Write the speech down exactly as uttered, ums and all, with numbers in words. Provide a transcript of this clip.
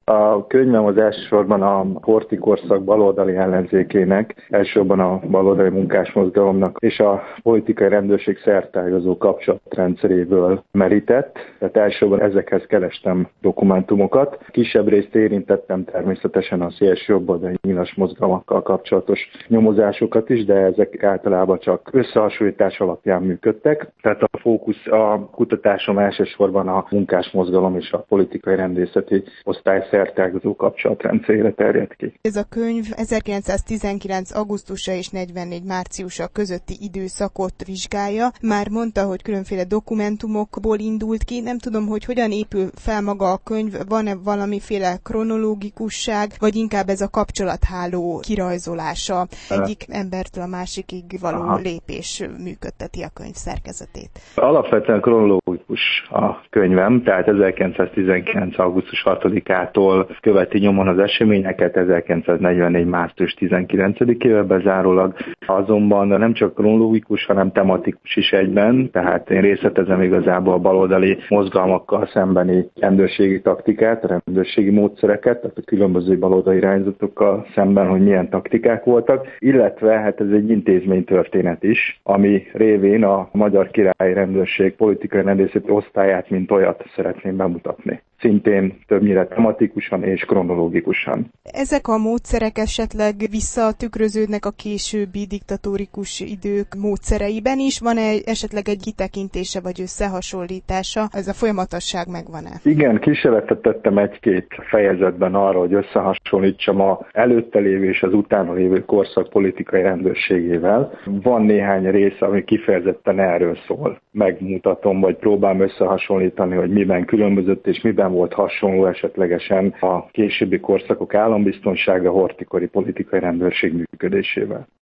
A könyvem az elsősorban a horthy korszak baloldali ellenzékének, elsősorban a baloldali munkásmozgalomnak és a politikai rendőrség szerteágazó kapcsolatrendszeréből merített. Tehát elsősorban ezekhez kerestem dokumentumokat. Kisebb részt érintettem természetesen a szélső jobboldali nyilas mozgalmakkal kapcsolatos nyomozásokat is, de ezek általában csak összehasonlítás alapján működtek. Tehát a fókusz a kutatásom elsősorban a munkásmozgalom és a politikai rendészeti osztály szerteágazó kapcsolatrendszerére terjed ki. Ez a könyv ezerkilencszáztizenkilenc. augusztusa és negyvennégy. márciusa közötti időszakot vizsgálja. Már mondta, hogy különféle dokumentumokból indult ki. Nem tudom, hogy hogyan épül fel maga a könyv, van-e valamiféle kronológikusság, vagy inkább ez a kapcsolatháló kirajzolása. Egyik embertől a másikig való Aha. lépés működteti a könyv szerkezetét. Alapvetően kronológikus a könyvem, tehát ezerkilencszáztizenkilenc. augusztus hatodikától követi nyomon az eseményeket, ezerkilencszáznegyvennégy. március tizenkilencedikével bezárólag. Azonban nem csak kronológikus, hanem tematikus is egyben, tehát én részletezem igazából a baloldali mozgalmakkal szembeni rendőrségi taktikát, rendőrségi módszereket, tehát a különböző baloldali irányzatokkal szemben, hogy milyen taktikák voltak, illetve hát ez egy intézménytörténet is, ami révén a Magyar Királyi Rendőrség politikai rendészeti osztályát, mint olyat szeretném bemutatni. Szintén többnyire tematikusan és kronológikusan. Ezek a módszerek esetleg visszatükröződnek a későbbi diktatórikus idők módszereiben is? Van-e esetleg egy kitekintése vagy összehasonlítása? Ez a folyamatosság megvan-e? Igen, kísérletet tettem egy-két fejezetben arra, hogy összehasonlítsam az előtte lévő és az utána lévő korszak politikai rendőrségével. Van néhány rész, ami kifejezetten erről szól. Megmutatom, vagy próbálom összehasonlítani, hogy miben különbözött és miben volt hasonló esetlegesen a későbbi korszakok állambiztonsága, horthykori politikai rendőrség működésével.